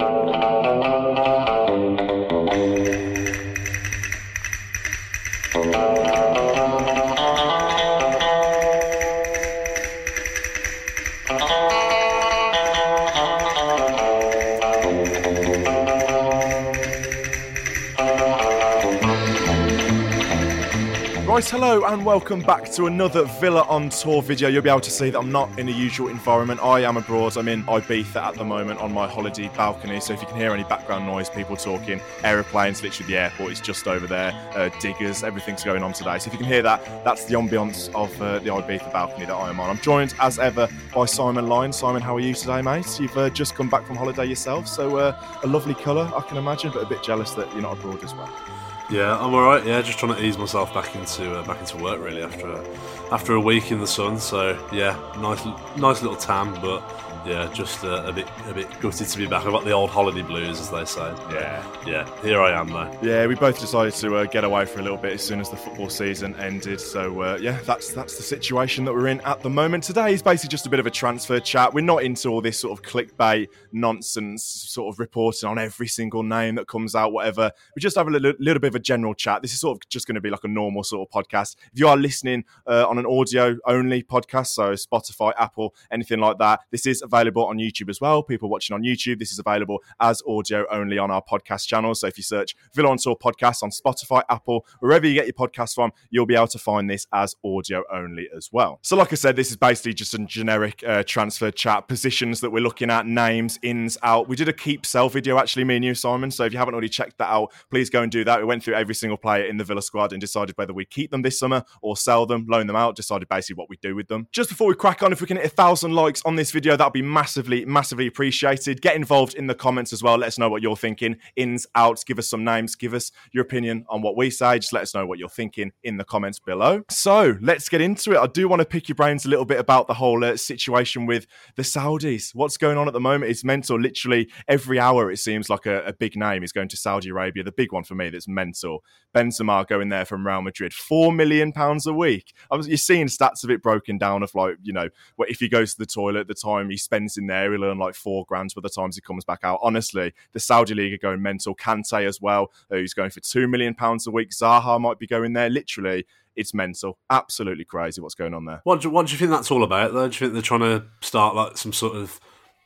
Right, hello and welcome back to another Villa on Tour video. You'll be able to see that I'm not in the usual environment. I am abroad. I'm in Ibiza at the moment on my holiday balcony. So if you can hear any background noise, people talking, aeroplanes, literally the airport is just over there, diggers, everything's going on today. So if you can hear that, that's the ambience of the Ibiza balcony that I am on. I'm joined as ever by Simon Lyons. Simon, how are you today, mate? You've just come back from holiday yourself, so a lovely colour, I can imagine, but a bit jealous that you're not abroad as well. Yeah, I'm alright. Yeah, just trying to ease myself back into work really after a week in the sun. So yeah, nice little tan, but yeah, just a bit gutted to be back. I've got the old holiday blues, as they say. Yeah. Here I am though. Yeah, we both decided to get away for a little bit as soon as the football season ended. So yeah, that's the situation that we're in at the moment. Today is basically just a bit of a transfer chat. We're not into all this sort of clickbait nonsense, sort of reporting on every single name that comes out, whatever. We just have a little bit of a general chat. This is sort of just going to be like a normal sort of podcast. If you are listening on an audio only podcast, so Spotify, Apple, anything like that, this is available on YouTube as well. People watching on YouTube, this is available as audio only on our podcast channel. So if you search Villa on Tour podcast on Spotify, Apple, wherever you get your podcasts from, you'll be able to find this as audio only as well. So like I said, this is basically just a generic transfer chat, positions that we're looking at, names, ins, out. We did a keep sell video actually, me and you, Simon. So if you haven't already checked that out, please go and do that. We went through every single player in the Villa squad and decided whether we keep them this summer or sell them, loan them out, decided basically what we do with them. Just before we crack on, if we can hit 1,000 likes on this video, that'll be massively appreciated. Get involved in the comments as well. Let us know what you're thinking. Ins, outs, give us some names, give us your opinion on what we say. Just let us know what you're thinking in the comments below. So let's get into it. I do want to pick your brains a little bit about the whole situation with the Saudis. What's going on at the moment? It's mental. Literally every hour it seems like a big name is going to Saudi Arabia. The big one for me that's mental. Benzema going there from Real Madrid. £4 million a week. You're seeing stats of it broken down of like, you know, if he goes to the toilet, the time he spends in there, he'll earn like £4,000 by the time he comes back out. Honestly, the Saudi League are going mental. Kante as well, who's going for £2 million a week. Zaha might be going there. Literally, it's mental. Absolutely crazy what's going on there. What do you think that's all about though? Do you think they're trying to start like some sort of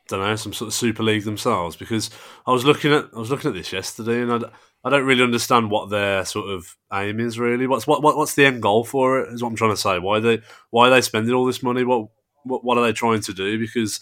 Super League themselves? Because I was looking at this yesterday, and I don't really understand what their sort of aim is really. What's the end goal for it? Is what I'm trying to say. Why are they spending all this money? What are they trying to do? Because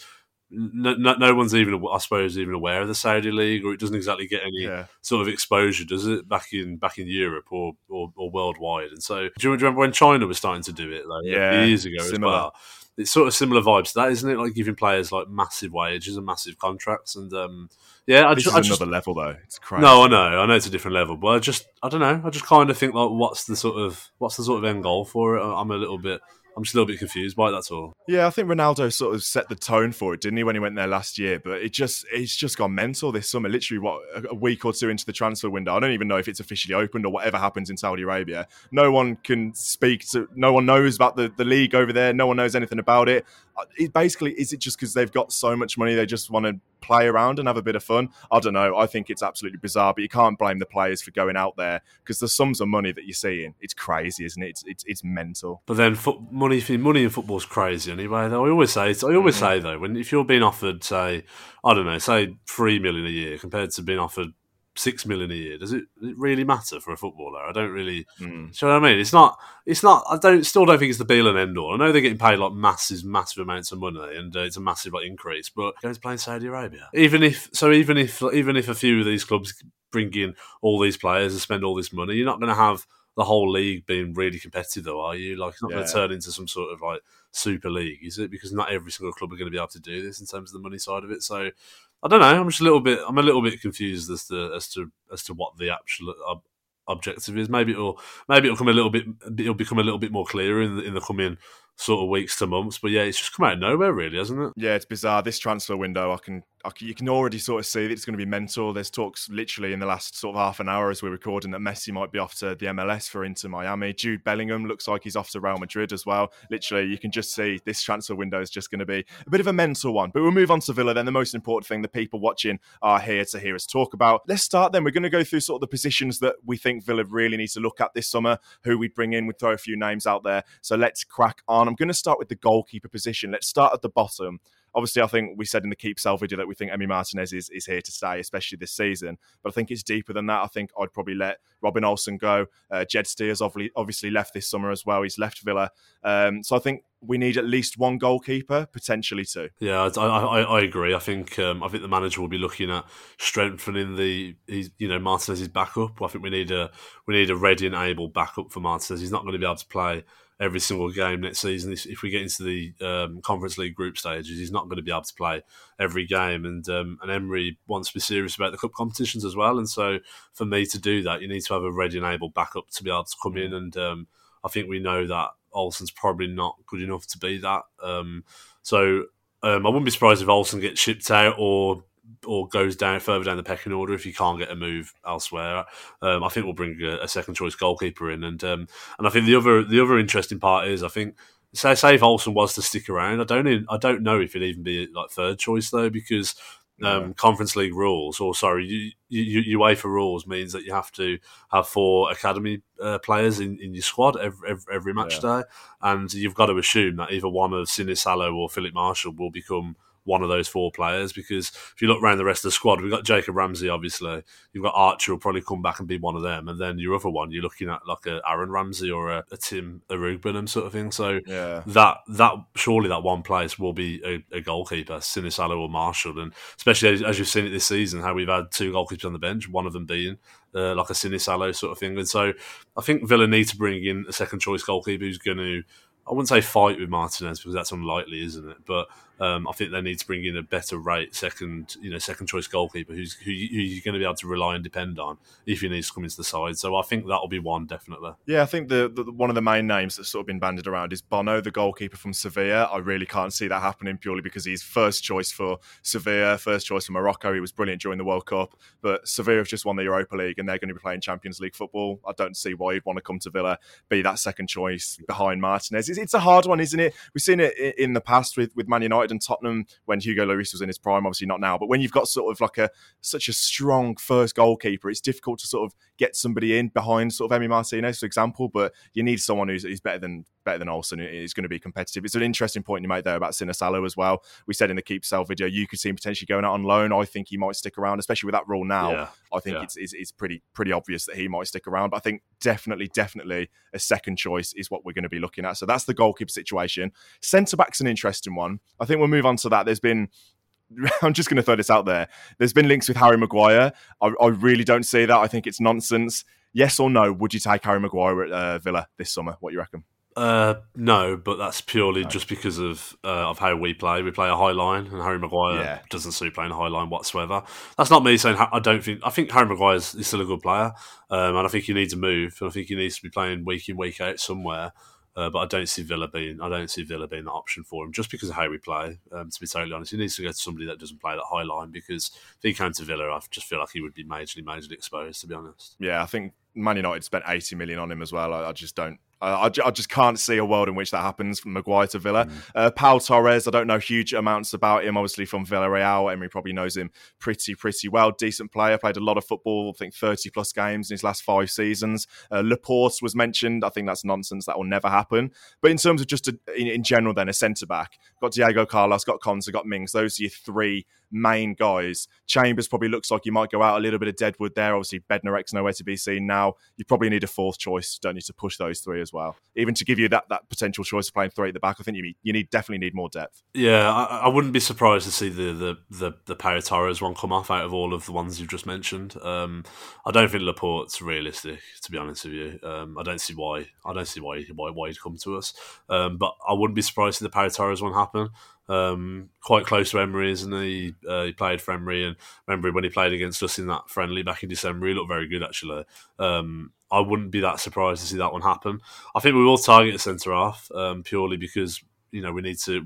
no one's even, I suppose, even aware of the Saudi League, or it doesn't exactly get any sort of exposure, does it? Back in Europe or worldwide. And so, do you remember when China was starting to do it years ago as well? It's sort of similar vibes to that, isn't it? Like giving players like massive wages and massive contracts, and this is another level though. It's crazy. No, I know it's a different level, but I don't know. I just kind of think like, what's the sort of end goal for it? I'm just a little bit confused by it, that's all. Yeah, I think Ronaldo sort of set the tone for it, didn't he, when he went there last year? But it's just gone mental this summer. Literally, a week or two into the transfer window, I don't even know if it's officially opened or whatever happens in Saudi Arabia. No one can no one knows about the league over there. No one knows anything about it. Basically, is it just because they've got so much money they just want to play around and have a bit of fun? I don't know. I think it's absolutely bizarre, but you can't blame the players for going out there because the sums of money that you're seeing, it's crazy, isn't it? It's mental. But then money in football's crazy anyway. Though I always say though, if you're being offered, say $3 million a year compared to being offered $6 million a year, does it really matter for a footballer? I don't really. Do you know what I mean? It's not. Still don't think it's the be all and end all. I know they're getting paid like massive amounts of money, and it's a massive increase. But going to play in Saudi Arabia, even if a few of these clubs bring in all these players and spend all this money, you're not going to have the whole league being really competitive, though, are you? Like, it's not going to turn into some sort of like Super League, is it? Because not every single club are going to be able to do this in terms of the money side of it. So I don't know. I'm a little bit confused as to what the actual objective is. Maybe it'll become a little bit more clear in the coming sort of weeks to months. But yeah, it's just come out of nowhere, really, hasn't it? Yeah, it's bizarre. This transfer window, you can already sort of see that it's going to be mental. There's talks literally in the last sort of half an hour as we're recording that Messi might be off to the MLS for Inter Miami. Jude Bellingham looks like he's off to Real Madrid as well. Literally, you can just see this transfer window is just going to be a bit of a mental one. But we'll move on to Villa then. The most important thing the people watching are here to hear us talk about. Let's start then. We're going to go through sort of the positions that we think Villa really need to look at this summer, who we'd bring in. We'd throw a few names out there. So let's crack on. I'm going to start with the goalkeeper position. Let's start at the bottom. Obviously, I think we said in the Keep Sell video that we think Emi Martinez is here to stay, especially this season. But I think it's deeper than that. I think I'd probably let Robin Olsen go. Jed Steers obviously left this summer as well. He's left Villa. So I think we need at least one goalkeeper, potentially two. Yeah, I agree. I think the manager will be looking at strengthening Martinez's backup. I think we need a ready and able backup for Martinez. He's not going to be able to play every single game next season. If we get into the Conference League group stages, he's not going to be able to play every game. And Emery wants to be serious about the cup competitions as well. And so for me to do that, you need to have a ready and able backup to be able to come in. And I think we know that Olsen's probably not good enough to be that. So I wouldn't be surprised if Olsen gets shipped out or goes further down the pecking order if you can't get a move elsewhere. I think we'll bring a second choice goalkeeper in, and I think the other interesting part is, I think, say if Olsen was to stick around, I don't know if it'd even be like third choice though, because Conference League rules, or sorry, UEFA rules means that you have to have 4 academy players in your squad every match day, and you've got to assume that either one of Sinisalo or Philip Marshall will become one of those 4 players, because if you look around the rest of the squad, we've got Jacob Ramsey, obviously. You've got Archer, will probably come back and be one of them. And then your other one, you're looking at like a Aaron Ramsey or a Tim Arugbenham sort of thing. So that surely that one place will be a goalkeeper, Sinisalo or Marshall. And especially as you've seen it this season, how we've had 2 goalkeepers on the bench, one of them being like a Sinisalo sort of thing. And so I think Villa need to bring in a second choice goalkeeper who's going to, I wouldn't say fight with Martinez, because that's unlikely, isn't it? But I think they need to bring in a better rate second choice goalkeeper who you're going to be able to rely and depend on if he needs to come into the side. So I think that'll be one, definitely. Yeah, I think the one of the main names that's sort of been bandied around is Bono, the goalkeeper from Sevilla. I really can't see that happening purely because he's first choice for Sevilla, first choice for Morocco. He was brilliant during the World Cup, but Sevilla have just won the Europa League and they're going to be playing Champions League football. I don't see why he'd want to come to Villa, be that second choice behind Martinez. It's a hard one, isn't it? We've seen it in the past with Man United and Tottenham when Hugo Lloris was in his prime, obviously not now, but when you've got sort of like such a strong first goalkeeper, it's difficult to sort of get somebody in behind sort of Emi Martinez, for example, but you need someone who's better than Olsen, is going to be competitive. It's an interesting point you made there about Sinisalo as well. We said in the Keep Sell video, you could see him potentially going out on loan. I think he might stick around, especially with that rule now. Yeah. I think it's pretty obvious that he might stick around, but I think definitely a second choice is what we're going to be looking at. So that's the goalkeeper situation. Centre-back's an interesting one. I think we'll move on to that. I'm just going to throw this out there. There's been links with Harry Maguire. I really don't see that. I think it's nonsense. Yes or no, would you take Harry Maguire at Villa this summer? What do you reckon? No, but that's purely just because of how we play. We play a high line, and Harry Maguire doesn't suit playing a high line whatsoever. I think Harry Maguire is still a good player, and I think he needs a move, and I think he needs to be playing week in, week out somewhere. But I don't see Villa being the option for him, just because of how we play. To be totally honest, he needs to go to somebody that doesn't play that high line, because if he came to Villa, I just feel like he would be majorly exposed, to be honest. Yeah, I think Man United spent 80 million on him as well. I just don't. I just can't see a world in which that happens from Maguire to Villa. Pau Torres, I don't know huge amounts about him, obviously from Villarreal. Emery probably knows him pretty well. Decent player, played a lot of football, I think 30 plus games in his last 5 seasons. Laporte was mentioned. I think that's nonsense. That will never happen. But in terms of just in general then, a centre-back, got Diego Carlos, got Konsa, got Mings. Those are your 3 main guys. Chambers probably looks like you might go out a little bit of Deadwood there. Obviously, Bednarek's nowhere to be seen now. You probably need a 4th choice, don't you, to push those 3 as well. Even to give you that potential choice of playing 3 at the back, I think you definitely need more depth. Yeah, I wouldn't be surprised to see the Pau Torres one come off out of all of the ones you've just mentioned. I don't think Laporte's realistic, to be honest with you. I don't see why he'd come to us. But I wouldn't be surprised to see the Pau Torres one happen. quite close to Emery, isn't he? He played for Emery, and remember when he played against us in that friendly back in December, he looked very good actually. I wouldn't be that surprised to see that one happen. I think we will target a centre half purely because we need to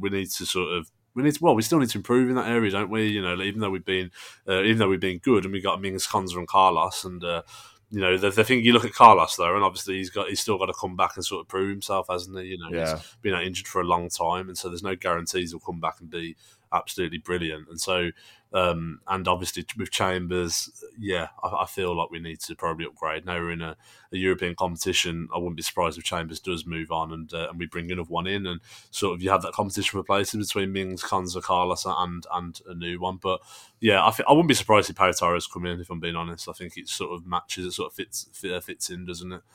we still need to improve in that area, don't we? Even though we've been good, and we got Mings, Konza, and Carlos, and the thing, you look at Carlos though, and obviously he's still got to come back and sort of prove himself, hasn't he? He's been injured for a long time, and so there's no guarantees he'll come back and be absolutely brilliant. And so, and obviously with Chambers, I feel like we need to probably upgrade. Now we're in a European competition. I wouldn't be surprised if Chambers does move on and we bring another one in, and sort of you have that competition for places between Mings, Konza, Carlos, and a new one. But I wouldn't be surprised if Pau Torres come in. If I'm being honest, I think it sort of matches. It sort of fits in, doesn't it?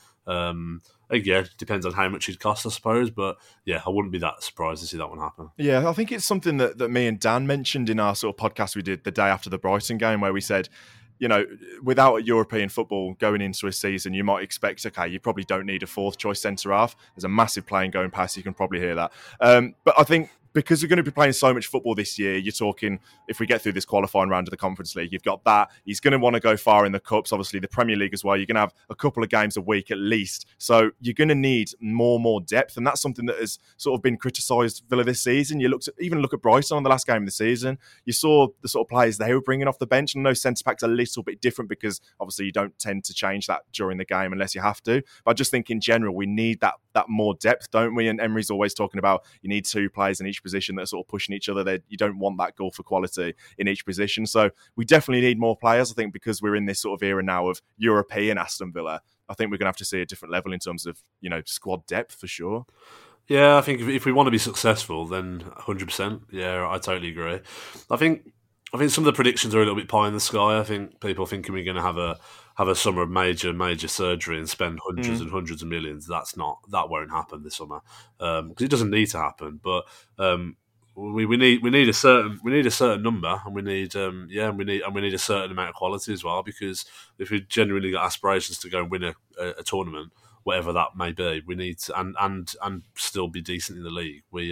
It depends on how much he'd cost, I suppose. But I wouldn't be that surprised to see that one happen. Yeah, I think it's something that me and Dan mentioned in our sort of podcast we did the day after the Brighton game, where we said, without European football going into a season, you might expect, okay, you probably don't need a fourth choice centre half. There's a massive plane going past, you can probably hear that. But I think because we're going to be playing so much football this year, you're talking, if we get through this qualifying round of the Conference League, you've got that. He's going to want to go far in the Cups, obviously the Premier League as well. You're going to have a couple of games a week at least. So you're going to need more depth. And that's something that has sort of been criticised Villa this season. You look at Brighton on the last game of the season. You saw the sort of players they were bringing off the bench. And I know centre-back's a little bit different because obviously you don't tend to change that during the game unless you have to. But I just think in general, we need that more depth, don't we? And Emery's always talking about you need two players in each position that are sort of pushing each other. You don't want that goal for quality in each position. So we definitely need more players, I think, because we're in this sort of era now of European Aston Villa. I think we're going to have to see a different level in terms of, squad depth for sure. Yeah, I think if we want to be successful, then 100%. Yeah, I totally agree. I think some of the predictions are a little bit pie in the sky. I think people thinking we're going to have a summer of major surgery and spend hundreds and hundreds of millions. That won't happen this summer because it doesn't need to happen. But we need a certain number, and we need a certain amount of quality as well. Because if we genuinely got aspirations to go and win a tournament, whatever that may be, we need to and still be decent in the league. We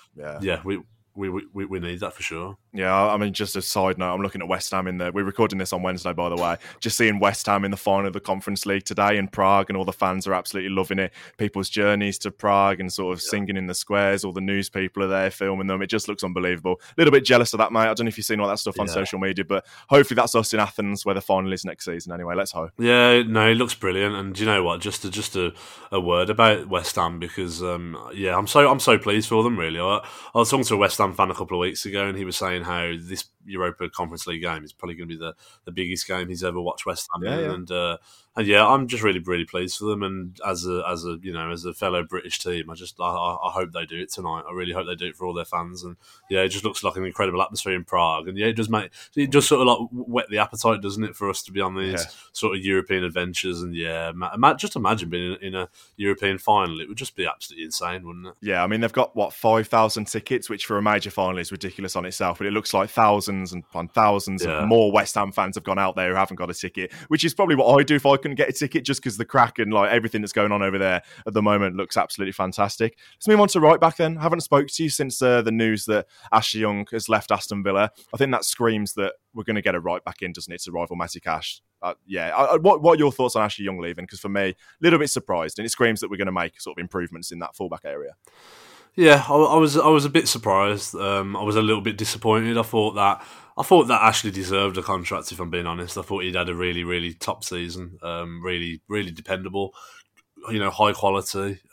need that for sure. Yeah, I mean, just a side note, I'm looking at West Ham we're recording this on Wednesday, by the way. Just seeing West Ham in the final of the Conference League today in Prague, and all the fans are absolutely loving it. People's journeys to Prague and sort of singing in the squares. All the news people are there filming them. It just looks unbelievable. A little bit jealous of that, mate. I don't know if you've seen all that stuff on social media, but hopefully that's us in Athens, where the final is next season. Anyway, let's hope. Yeah, no, it looks brilliant. And you know what? Just a word about West Ham, because I'm so pleased for them. Really, I was talking to a West Ham fan a couple of weeks ago, and he was saying how this Europa Conference League game is probably going to be the biggest game he's ever watched West Ham in. And I'm just really pleased for them. And as a fellow British team, I hope they do it tonight. I really hope they do it for all their fans. And it just looks like an incredible atmosphere in Prague. And it does sort of like whet the appetite, doesn't it, for us to be on these sort of European adventures. And just imagine being in a European final. It would just be absolutely insane, wouldn't it? Yeah, I mean, they've got 5,000 tickets, which for a major final is ridiculous on itself. But it looks like thousands and thousands of more West Ham fans have gone out there who haven't got a ticket, which is probably what I'd do if I couldn't get a ticket, just because the crack and like everything that's going on over there at the moment looks absolutely fantastic. Let's move on to right back then. I haven't spoke to you since the news that Ashley Young has left Aston Villa. I think that screams that we're going to get a right back in, doesn't it, to rival Matty Cash? What are your thoughts on Ashley Young leaving? Because for me, a little bit surprised, and it screams that we're going to make sort of improvements in that fullback area. Yeah, I was a bit surprised. I was a little bit disappointed. I thought that Ashley deserved a contract, if I'm being honest. I thought he'd had a really, really top season. Really, really dependable. High quality.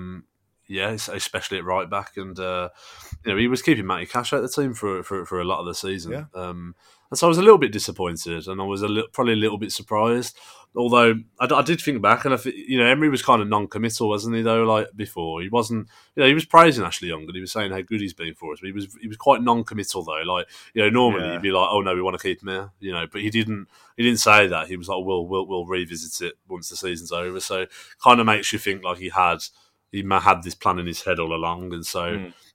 Especially at right back, and he was keeping Matty Cash out of the team for a lot of the season. Yeah. And so I was a little bit disappointed, and I was probably a little bit surprised. Although I did think back, and Emery was kind of non-committal, wasn't he? Though, like before, he wasn't. He was praising Ashley Young, and he was saying how good he's been for us. But he was quite non-committal though. Like normally he'd be like, "Oh no, we want to keep him here," But he didn't say that. He was like, "We'll revisit it once the season's over." So kind of makes you think like he had this plan in his head all along, and so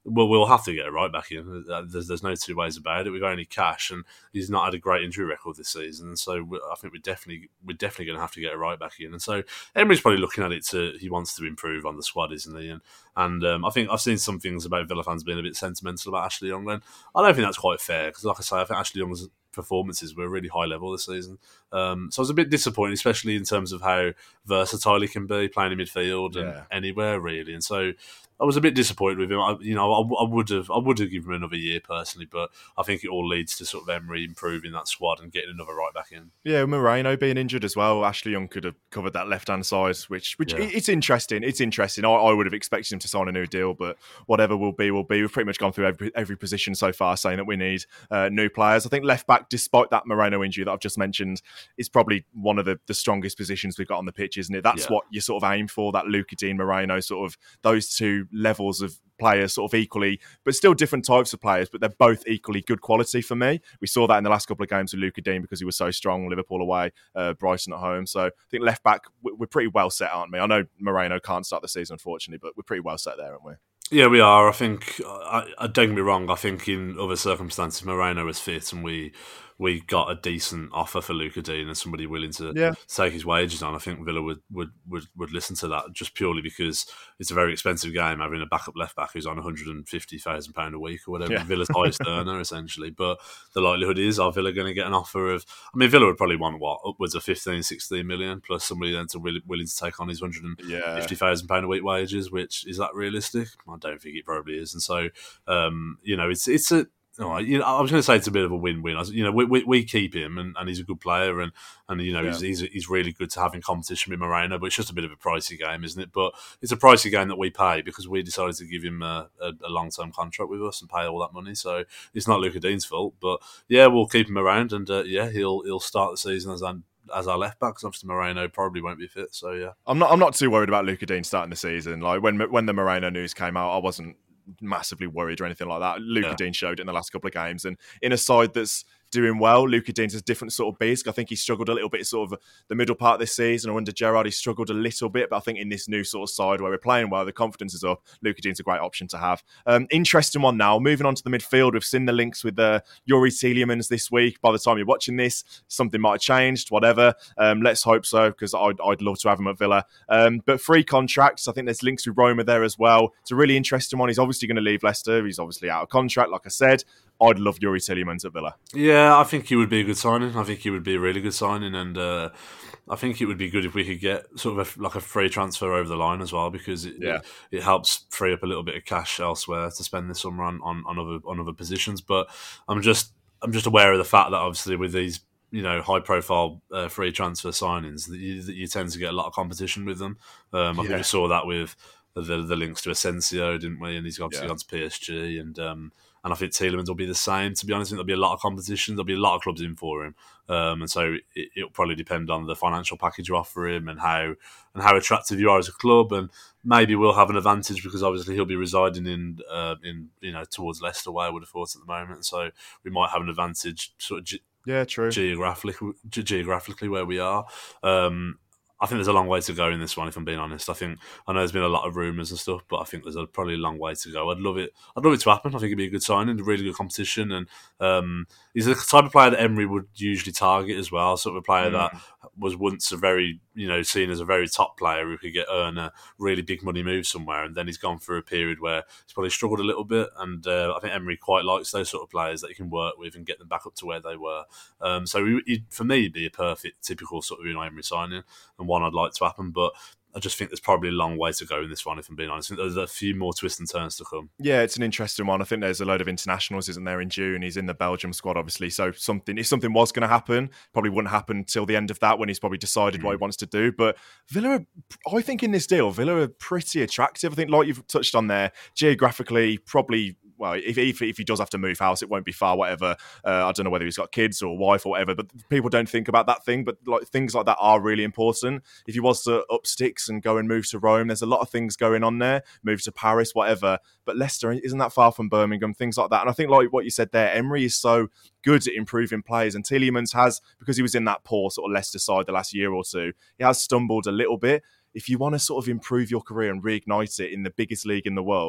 we'll have to get a right back in. There's no two ways about it. We've only cash, and he's not had a great injury record this season. So I think we're definitely going to have to get a right back in. And so Emery's probably looking at it he wants to improve on the squad, isn't he? And I think I've seen some things about Villa fans being a bit sentimental about Ashley Young. And I don't think that's quite fair because, like I say, I think Ashley Young's performances were really high level this season. So I was a bit disappointed, especially in terms of how versatile he can be, playing in midfield and anywhere really. And so I was a bit disappointed with him. I would have given him another year personally, but I think it all leads to sort of Emery improving that squad and getting another right back in. Yeah, Moreno being injured as well. Ashley Young could have covered that left-hand side, which it's interesting. It's interesting. I would have expected him to sign a new deal, but whatever will be, will be. We've pretty much gone through every position so far, saying that we need new players. I think left-back, despite that Moreno injury that I've just mentioned, is probably one of the strongest positions we've got on the pitch, isn't it? That's what you sort of aim for, that Lucas Digne, Moreno, sort of those two levels of players sort of equally, but still different types of players, but they're both equally good quality for me. We saw that in the last couple of games with Lucas Digne because he was so strong, Liverpool away, Brighton at home. So I think left back, we're pretty well set, aren't we? I know Moreno can't start the season, unfortunately, but we're pretty well set there, aren't we? Yeah, we are. I think, don't get me wrong, I think in other circumstances, Moreno was fit and we got a decent offer for Lucas Digne and somebody willing to take his wages on. I think Villa would listen to that just purely because it's a very expensive game having a backup left back who's on £150,000 a week or whatever. Yeah. Villa's highest earner essentially, but the likelihood is, are Villa going to get an offer of? I mean, Villa would probably want upwards of 15-16 million plus somebody then willing to take on his £150,000 a week wages. Which is that realistic? I don't think it probably is, and so it's a. No, I was going to say it's a bit of a win-win. We keep him, and he's a good player, and he's really good to have in competition with Moreno. But it's just a bit of a pricey game, isn't it? But it's a pricey game that we pay because we decided to give him a long-term contract with us and pay all that money. So it's not Lucas Digne's fault. But yeah, we'll keep him around, and he'll start the season as our left back, because obviously Moreno probably won't be fit. So yeah, I'm not too worried about Lucas Digne starting the season. Like when the Moreno news came out, I wasn't massively worried or anything like that. Lucas Digne showed it in the last couple of games, and in a side that's doing well, Lucas Digne's a different sort of beast. I think he struggled a little bit sort of the middle part of this season, or under Gerrard he struggled a little bit, but I think in this new sort of side where we're playing well, the confidence is up, Lucas Digne's a great option to have. Interesting one now, moving on to the midfield. We've seen the links with Youri Tielemans this week. By the time you're watching this, something might have changed, whatever. Let's hope so, because I'd love to have him at Villa. But free contracts, I think there's links with Roma there as well. It's a really interesting one. He's obviously going to leave Leicester. He's obviously out of contract, like I said. I'd love Youri Tielemans at Villa. Yeah, I think he would be a good signing. I think he would be a really good signing, and I think it would be good if we could get sort of a free transfer over the line as well, because it helps free up a little bit of cash elsewhere to spend this summer on other positions. But I'm just aware of the fact that obviously with these high profile free transfer signings that you tend to get a lot of competition with them. I think we saw that with the links to Asensio, didn't we? And he's obviously gone to PSG, and I think Tielemans will be the same. To be honest, I think there'll be a lot of competition. There'll be a lot of clubs in for him, and so it'll probably depend on the financial package you offer him and how attractive you are as a club. And maybe we'll have an advantage because obviously he'll be residing in towards Leicester, where I would have thought at the moment. So we might have an advantage, sort of true. geographically where we are. I think there's a long way to go in this one, if I'm being honest. I know there's been a lot of rumours and stuff, but I think there's probably a long way to go. I'd love it to happen. I think it'd be a good signing, a really good competition, and he's the type of player that Emery would usually target as well. Sort of a player that was once a very, seen as a very top player who could earn a really big money move somewhere, and then he's gone through a period where he's probably struggled a little bit, and I think Emery quite likes those sort of players that he can work with and get them back up to where they were. So for me, it'd be a perfect, typical sort of Emery signing, and one I'd like to happen, but I just think there's probably a long way to go in this one, if I'm being honest. I think there's a few more twists and turns to come. Yeah, it's an interesting one. I think there's a load of internationals, isn't there, in June? He's in the Belgium squad, obviously. So if something was going to happen, probably wouldn't happen till the end of that when he's probably decided what he wants to do. But Villa, I think in this deal, Villa are pretty attractive. I think, like you've touched on there, geographically, probably. Well, if he does have to move house, it won't be far, whatever. I don't know whether he's got kids or a wife or whatever, but people don't think about that thing. But things like that are really important. If he was to up sticks and go and move to Rome, there's a lot of things going on there. Move to Paris, whatever. But Leicester isn't that far from Birmingham, things like that. And I think, like what you said there, Emery is so good at improving players. And Tielemans has, because he was in that poor sort of Leicester side the last year or two, he has stumbled a little bit. If you want to sort of improve your career and reignite it in the biggest league in the world,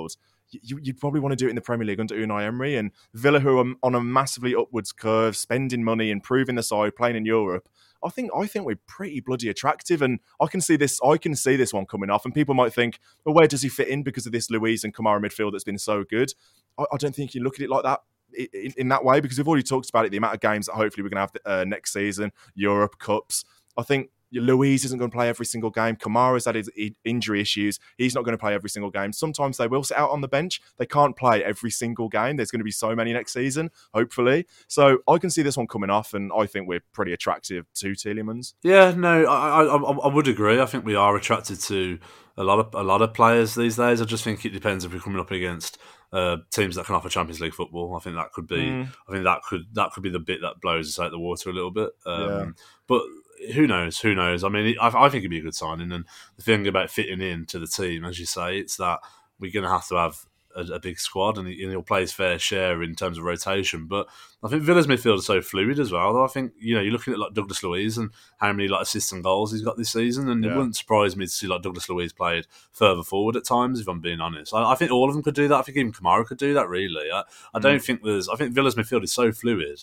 you'd probably want to do it in the Premier League under Unai Emery. And Villa, who are on a massively upwards curve, spending money, improving the side, playing in Europe, I think we're pretty bloody attractive, and I can see this one coming off. And people might think, well, where does he fit in because of this Luiz and Kamara midfield that's been so good? I don't think you look at it like that. In that way, because we've already talked about it, the amount of games that hopefully we're going to have next season, Europe, Cups. I think Luiz isn't going to play every single game. Kamara's had his injury issues. He's not going to play every single game. Sometimes they will sit out on the bench. They can't play every single game. There's going to be so many next season, hopefully. So I can see this one coming off, and I think we're pretty attractive to Tielemans. Yeah, no, I would agree. I think we are attracted to a lot of players these days. I just think it depends if we're coming up against teams that can offer Champions League football. I think that could be. I think that could be the bit that blows us out the water a little bit. But who knows? I mean, I think it'd be a good signing. And the thing about fitting into the team, as you say, it's that we're going to have a big squad, and he'll play his fair share in terms of rotation. But I think Villa's midfield is so fluid as well. Though I think you're looking at like Douglas Luiz and how many like assists and goals he's got this season, and it wouldn't surprise me to see like Douglas Luiz played further forward at times. If I'm being honest, I think all of them could do that. I think even Kamara could do that. Really, I don't think I think Villa's midfield is so fluid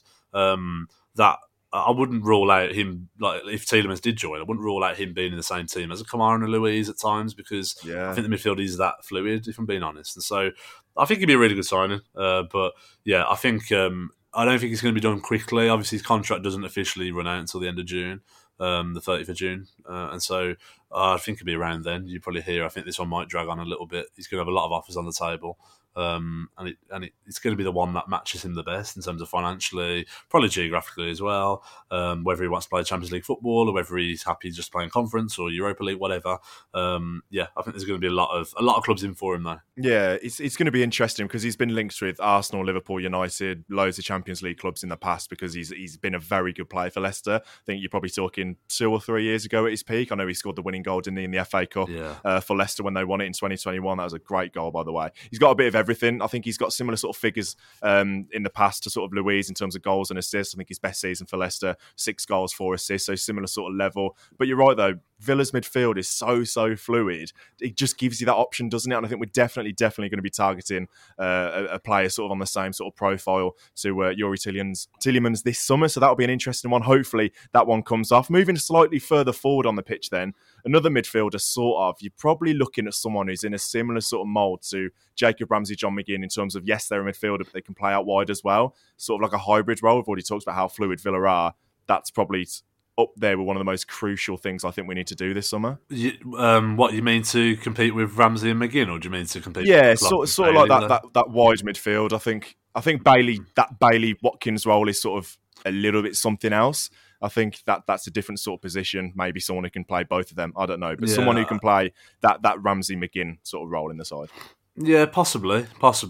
that I wouldn't rule out him, like if Tielemans did join, I wouldn't rule out him being in the same team as a Kamara and a Luiz at times, because I think the midfield is that fluid, if I'm being honest. And so I think he'd be a really good signing. But yeah, I think I don't think it's going to be done quickly. Obviously, his contract doesn't officially run out until the end of June, the 30th of June. And so I think it'll be around then. You probably hear, I think this one might drag on a little bit. He's going to have a lot of offers on the table. And it's going to be the one that matches him the best in terms of financially, probably geographically as well. Whether he wants to play Champions League football or whether he's happy just playing Conference or Europa League, whatever. I think there's going to be a lot of clubs in for him though. Yeah, it's going to be interesting because he's been linked with Arsenal, Liverpool, United, loads of Champions League clubs in the past because he's been a very good player for Leicester. I think you're probably talking 2 or 3 years ago at his peak. I know he scored the winning goal, didn't he, in the FA Cup for Leicester when they won it in 2021. That was a great goal, by the way. He's got a bit of everything. I think he's got similar sort of figures in the past to sort of Luiz in terms of goals and assists. I think his best season for Leicester, 6 goals, 4 assists, so similar sort of level. But you're right, though. Villa's midfield is so fluid. It just gives you that option, doesn't it? And I think we're definitely going to be targeting a player sort of on the same sort of profile to Youri Tielemans this summer. So that'll be an interesting one. Hopefully that one comes off. Moving slightly further forward on the pitch then, another midfielder sort of, you're probably looking at someone who's in a similar sort of mould to Jacob Ramsey, John McGinn in terms of, yes, they're a midfielder, but they can play out wide as well. Sort of like a hybrid role. We've already talked about how fluid Villa are. That's probably up there with one of the most crucial things I think we need to do this summer. What you mean, to compete with Ramsey and McGinn, or do you mean to compete? Yeah, sort of like that wide midfield. I think Bailey Watkins role is sort of a little bit something else. I think that's a different sort of position. Maybe someone who can play both of them. I don't know, but someone who can play that Ramsey McGinn sort of role in the side. Yeah, possibly.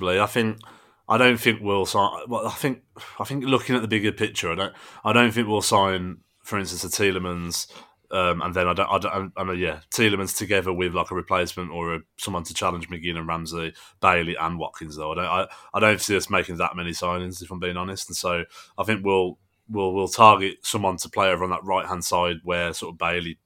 I don't think we'll sign. Well, I think looking at the bigger picture, I don't think we'll sign, for instance, a Tielemans, and then Tielemans together with like a replacement or someone to challenge McGinn and Ramsey, Bailey and Watkins. Though I don't see us making that many signings, if I'm being honest. And so I think we'll target someone to play over on that right hand side where sort of Bailey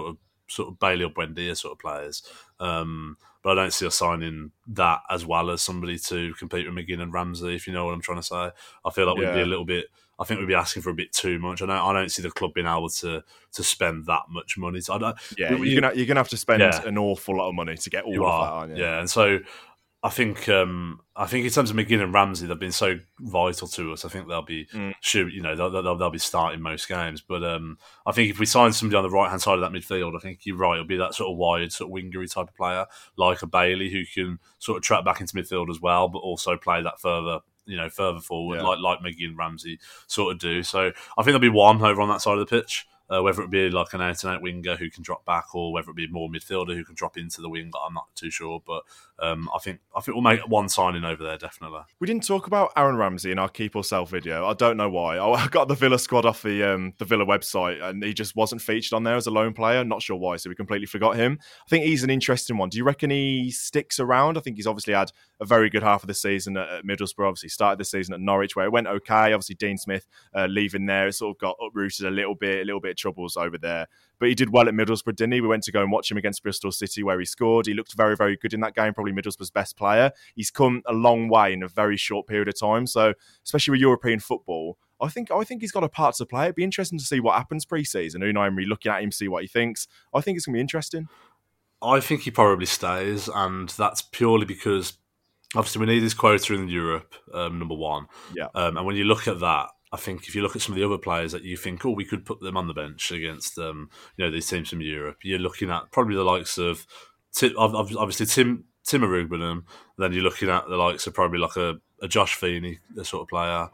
or Buendia sort of players. But I don't see us signing that as well as somebody to compete with McGinn and Ramsey, if you know what I'm trying to say. I feel like we'd be a little bit. I think we'd be asking for a bit too much. I don't see the club being able to spend that much money. So you're gonna have to spend an awful lot of money to get all of that, aren't you? Yeah, and so I think in terms of McGinn and Ramsey, they've been so vital to us. I think they'll be they'll be starting most games. But I think if we sign somebody on the right hand side of that midfield, I think you're right. It'll be that sort of wide, sort of wingery type of player, like a Bailey, who can sort of track back into midfield as well, but also play that further forward, like McGinn and Ramsey sort of do. So I think there'll be one over on that side of the pitch. Whether it be like an out-and-out winger who can drop back, or whether it be more midfielder who can drop into the wing, I'm not too sure. But I think we'll make one signing over there, definitely. We didn't talk about Aaron Ramsey in our Keep or Sell video. I don't know why. I got the Villa squad off the Villa website, and he just wasn't featured on there as a lone player. Not sure why, so we completely forgot him. I think he's an interesting one. Do you reckon he sticks around? I think he's obviously had a very good half of the season at Middlesbrough. Obviously started the season at Norwich, where it went okay. Obviously Dean Smith leaving there, it sort of got uprooted a little bit bit troubles over there. But he did well at Middlesbrough, didn't he? We went to go and watch him against Bristol City where he scored. He looked very, very good in that game, probably Middlesbrough's best player. He's come a long way in a very short period of time. So, especially with European football, I think he's got a part to play. It'd be interesting to see what happens pre-season. Unai Emery looking at him, see what he thinks. I think it's going to be interesting. I think he probably stays, and that's purely because obviously we need his quota in Europe, number one. Yeah. And when you look at that, I think if you look at some of the other players that you think, we could put them on the bench against these teams from Europe, you're looking at probably the likes of obviously Tim Arugbenham. Then you're looking at the likes of probably like a Josh Feeney, the sort of player.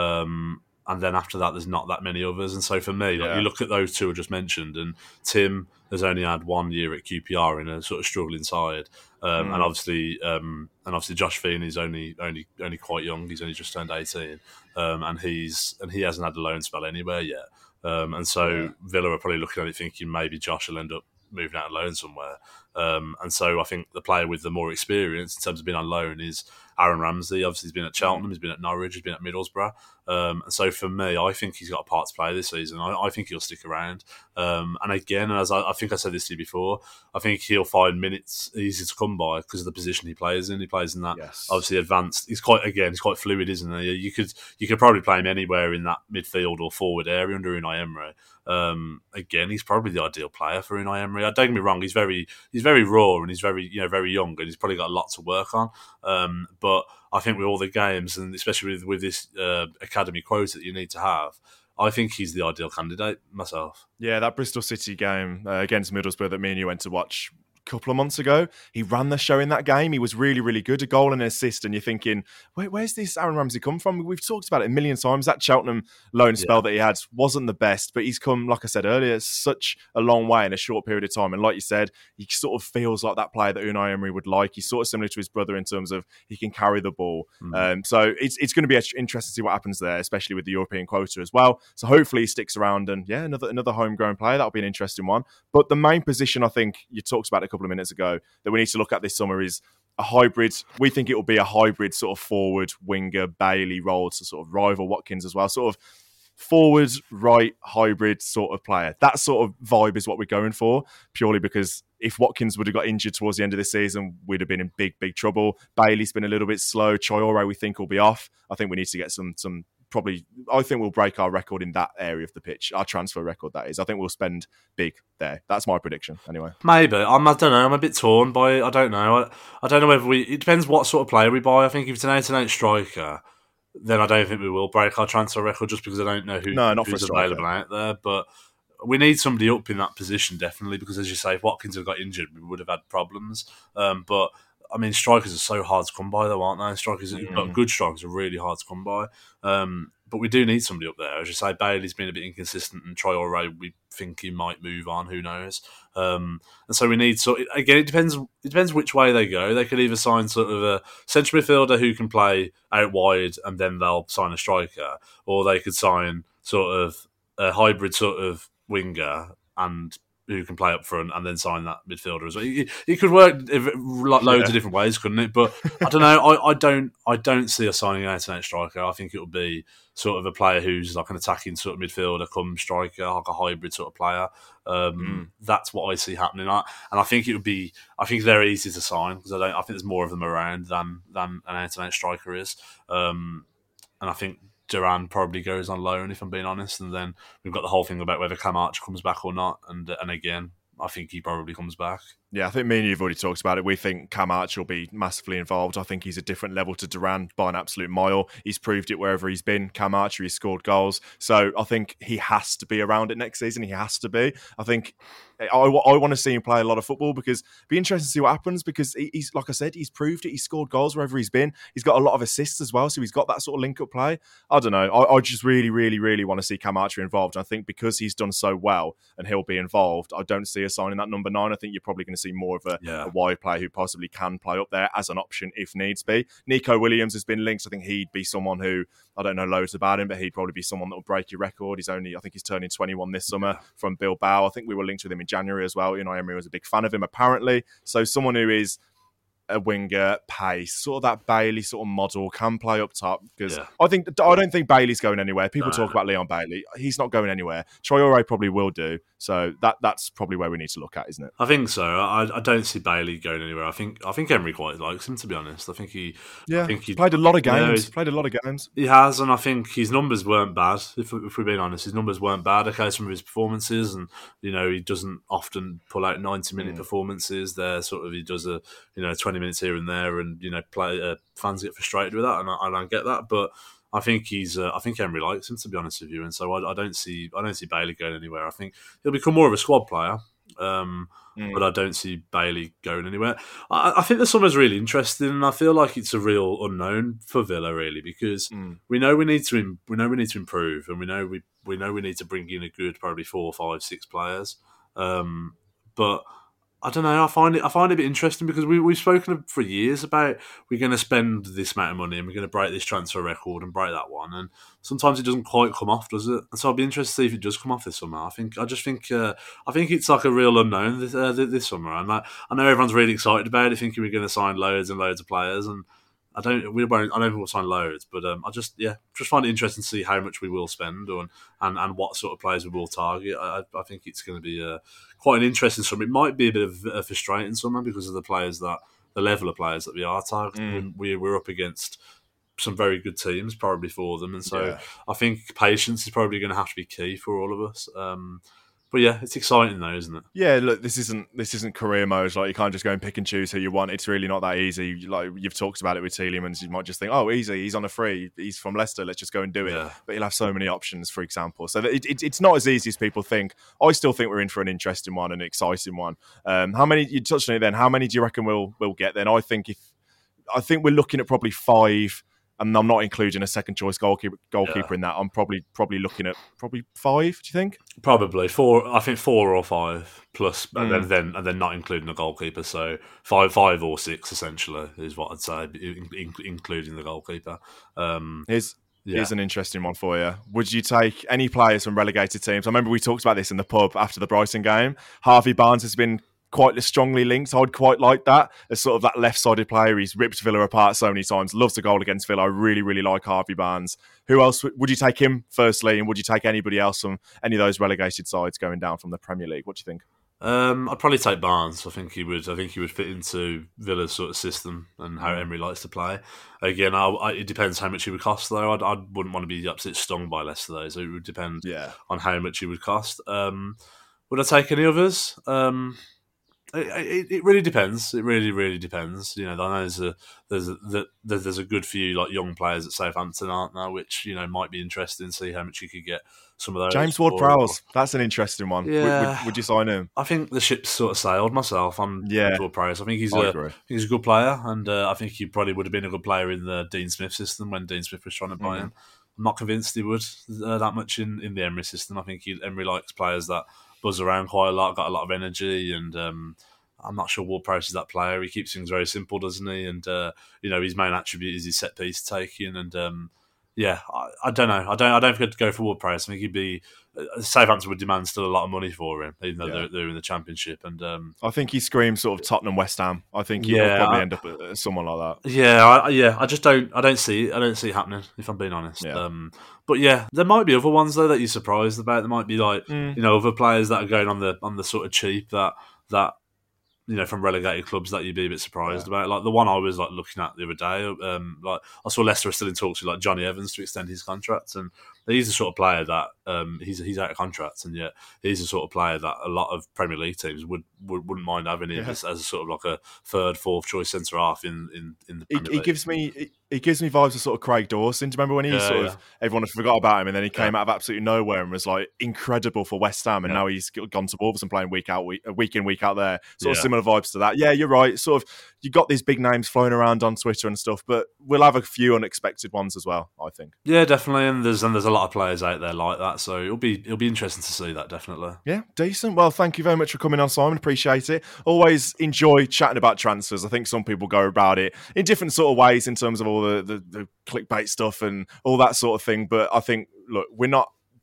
And then after that, there's not that many others. And so for me, you look at those two I just mentioned, and Tim has only had 1 year at QPR in a sort of struggling side, and obviously Josh Feeney's only quite young. He's only just turned 18, and he hasn't had a loan spell anywhere yet. And so Villa are probably looking at it thinking maybe Josh will end up moving out on loan somewhere. And so I think the player with the more experience in terms of being on loan is Aaron Ramsey. Obviously, he's been at Cheltenham, he's been at Norwich, he's been at Middlesbrough. And so for me, I think he's got a part to play this season. I think he'll stick around. And again, as I think I said this to you before, I think he'll find minutes easy to come by because of the position he plays in. He plays in that obviously advanced. He's quite fluid, isn't he? You could probably play him anywhere in that midfield or forward area under Unai Emery. Again, he's probably the ideal player for Unai Emery. Don't get me wrong; he's very raw and he's very young, and he's probably got a lot to work on. But I think with all the games, and especially with this academy quota that you need to have, I think he's the ideal candidate myself. Yeah, that Bristol City game against Middlesbrough that me and you went to watch couple of months ago, he ran the show in that game. He was really, really good. A goal and an assist, and you're thinking, where's this Aaron Ramsey come from? We've talked about it a million times. That Cheltenham loan spell that he had wasn't the best, but he's come, like I said earlier, such a long way in a short period of time. And like you said, he sort of feels like that player that Unai Emery would like. He's sort of similar to his brother in terms of he can carry the ball. So it's going to be interesting to see what happens there, especially with the European quota as well. So hopefully he sticks around, and another homegrown player. That'll be an interesting one. But the main position, I think you talked about a couple of minutes ago, that we need to look at this summer is a hybrid. We think it will be a hybrid sort of forward winger Bailey role to sort of rival Watkins as well. Sort of forward right hybrid sort of player. That sort of vibe is what we're going for, purely because if Watkins would have got injured towards the end of the season, we'd have been in big, big trouble. Bailey's been a little bit slow. Traore, we think, will be off. I think we need to get some probably, I think we'll break our record in that area of the pitch, our transfer record, that is. I think we'll spend big there. That's my prediction, anyway. Maybe. I don't know. I'm a bit torn by it. I don't know. I don't know whether it depends what sort of player we buy. I think if it's an 8-8 striker, then I don't think we will break our transfer record just because I don't know who's available out there. But we need somebody up in that position, definitely, because as you say, if Watkins had got injured, we would have had problems. But I mean, strikers are so hard to come by, though, aren't they? Good strikers are really hard to come by. But we do need somebody up there. As you say, Bailey's been a bit inconsistent, and Traore, we think he might move on. Who knows? And so we need. So again, it depends which way they go. They could either sign sort of a central midfielder who can play out wide, and then they'll sign a striker, or they could sign sort of a hybrid sort of winger and who can play up front, and then sign that midfielder as well. It could work loads of different ways, couldn't it? But I don't know. I don't see us signing an 8-8 striker. I think it will be sort of a player who's like an attacking sort of midfielder, come striker, like a hybrid sort of player. That's what I see happening. And I think it would be. I think they're easy to sign because I think there's more of them around than an 8-8 striker is. And I think Duran probably goes on loan, if I'm being honest, and then we've got the whole thing about whether Cam Archer comes back or not, and again, I think he probably comes back. Yeah, I think me and you have already talked about it. We think Cam Archer will be massively involved. I think he's a different level to Duran by an absolute mile. He's proved it wherever he's been. Cam Archer, he's scored goals. So I think he has to be around it next season. He has to be. I think I want to see him play a lot of football because it'd be interesting to see what happens because he's, like I said, he's proved it. He's scored goals wherever he's been. He's got a lot of assists as well. So he's got that sort of link-up play. I don't know. I just really, really, really want to see Cam Archer involved. And I think because he's done so well and he'll be involved, I don't see us signing that number 9. I think you're probably going to see more of a wide player who possibly can play up there as an option if needs be. Nico Williams has been linked. I think he'd be someone who, I don't know loads about him, but he'd probably be someone that will break your record. I think he's turning 21 this summer from Bilbao. I think we were linked with him in January as well. Unai Emery was a big fan of him apparently. So someone who is a winger, pace, sort of that Bailey sort of model, can play up top. Because Yeah. I don't think Bailey's going anywhere. People No. talk about Leon Bailey. He's not going anywhere. Traore probably will do. So that's probably where we need to look at, isn't it? I think so. I don't see Bailey going anywhere. I think Emery quite likes him, to be honest. I think he played a lot of games. Yeah, played a lot of games. He has, and I think his numbers weren't bad. If we're being honest, his numbers weren't bad. Okay, some of his performances, and he doesn't often pull out 90-minute performances. There, sort of, he does 20 minutes here and there, and fans get frustrated with that, and I get that, but I think I think Emery likes him, to be honest with you, and so I don't see Bailey going anywhere. I think he'll become more of a squad player, but I don't see Bailey going anywhere. I think the summer's really interesting, and I feel like it's a real unknown for Villa, really, because we know we need to improve, and we know we need to bring in a good probably 4, 5, 6 players, but I don't know. I find it a bit interesting because we've spoken for years about we're going to spend this amount of money and we're going to break this transfer record and break that one, and sometimes it doesn't quite come off, does it? And so I'll be interested to see if it does come off this summer. I think it's like a real unknown this summer, and I know everyone's really excited about it, thinking we're going to sign loads and loads of players, and I don't think we'll sign loads, but I just find it interesting to see how much we will spend and what sort of players we will target. I think it's going to be quite an interesting summer. It might be a bit of a frustrating summer because of the level of players that we are targeting. We're up against some very good teams probably for them, and so I think patience is probably going to have to be key for all of us. But yeah, it's exciting though, isn't it? Yeah, look, this isn't career mode. Like, you can't just go and pick and choose who you want. It's really not that easy. Like, you've talked about it with Tielemans. You might just think, oh, easy, he's on a free, he's from Leicester, let's just go and do it. Yeah. But you'll have so many options, for example. So it's not as easy as people think. I still think we're in for an interesting one, an exciting one. How many, you touched on it then, how many do you reckon we'll get then? I think we're looking at probably 5. And I'm not including a second choice goalkeeper in that. I'm probably looking at 5. Do you think? Probably 4. I think 4 or 5 plus, and then not including the goalkeeper. So 5 or 6 essentially is what I'd say, including the goalkeeper. Here's an interesting one for you. Would you take any players from relegated teams? I remember we talked about this in the pub after the Brighton game. Harvey Barnes has been quite strongly linked. I'd quite like that as sort of that left-sided player. He's ripped Villa apart so many times. Loves a goal against Villa. I really, really like Harvey Barnes. Who else would you take him firstly, and would you take anybody else from any of those relegated sides going down from the Premier League? What do you think? I'd probably take Barnes. I think he would fit into Villa's sort of system and how Emery likes to play. Again, it depends how much he would cost, though. I wouldn't want to be absolutely stung by Leicester, though. So it would depend on how much he would cost. Would I take any others? It really depends. It really, really depends. I know there's a good few like young players at Southampton, aren't there? Which might be interesting. See how much you could get some of those. James Ward-Prowse, that's an interesting one. Yeah. Would you sign him? I think the ship's sort of sailed myself. James Ward-Prowse. I think he's a good player, and I think he probably would have been a good player in the Dean Smith system when Dean Smith was trying to buy him. I'm not convinced he would that much in the Emery system. I think Emery likes players that buzz around quite a lot, got a lot of energy, and I'm not sure Ward-Prowse is that player. He keeps things very simple, doesn't he? And his main attribute is his set piece taking. And I don't know. I don't think I'd go for Ward-Prowse. I think he'd be Southampton would demand still a lot of money for him, even though they're in the Championship. And I think he screams sort of Tottenham, West Ham. I think he'll probably end up at someone like that. Yeah, I just don't. I don't see it happening, if I'm being honest. Yeah. But yeah, there might be other ones though that you're surprised about. There might be like other players that are going on the sort of cheap that from relegated clubs that you'd be a bit surprised about. Like the one I was like looking at the other day, like I saw Leicester are still in talks with like Johnny Evans to extend his contract, and he's the sort of player that he's out of contract, and yet he's the sort of player that a lot of Premier League teams wouldn't mind having him as a sort of like a third, fourth choice centre half in the Premier League. He gives me vibes of sort of Craig Dawson. Do you remember when everyone had forgot about him, and then he came out of absolutely nowhere and was like incredible for West Ham, and now he's gone to Wolves and playing week in, week out there. Sort of similar vibes to that. Yeah, you're right. Sort of, you got these big names flowing around on Twitter and stuff, but we'll have a few unexpected ones as well, I think. Yeah, definitely. And there's a lot of players out there like that, so it'll be interesting to see that, definitely. Yeah, decent. Well, thank you very much for coming on, Simon. Appreciate it. Always enjoy chatting about transfers. I think some people go about it in different sort of ways in terms of all the clickbait stuff and all that sort of thing. But I think, look, we're not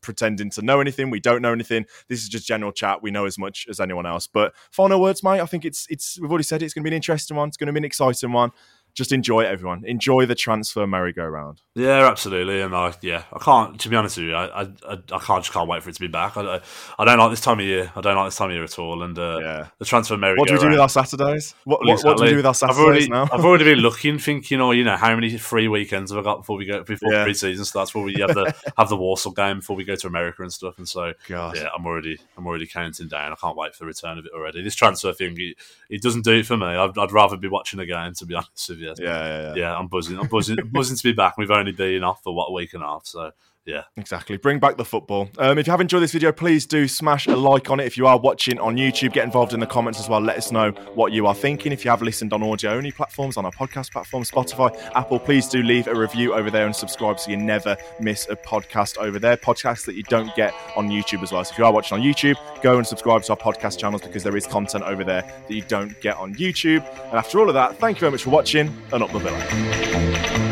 pretending to know anything. We don't know anything. This is just general chat. We know as much as anyone else. But final words, mate. I think it's we've already said it's going to be an interesting one. It's going to be an exciting one. Just enjoy it, everyone. Enjoy the transfer merry-go-round. Yeah, absolutely. And I can't, to be honest with you, I can't wait for it to be back. I don't like this time of year. I don't like this time of year at all. And the transfer merry-go-round. What do we do with our Saturdays? What do we do with our Saturdays now? I've already been looking, thinking, how many free weekends have I got before pre-season starts? Before we have the Warsaw game before we go to America and stuff. And so, I'm already counting down. I can't wait for the return of it already. This transfer thing, it doesn't do it for me. I'd rather be watching a game, to be honest with you. Yeah, I'm buzzing. I'm buzzing to be back. We've only been off for a week and a half, so yeah. Exactly. Bring back the football. If you have enjoyed this video, please do smash a like on it. If you are watching on YouTube, get involved in the comments as well. Let us know what you are thinking. If you have listened on audio-only platforms, on our podcast platform, Spotify, Apple, please do leave a review over there and subscribe so you never miss a podcast over there. Podcasts that you don't get on YouTube as well. So if you are watching on YouTube, go and subscribe to our podcast channels because there is content over there that you don't get on YouTube. And after all of that, thank you very much for watching and up the villa.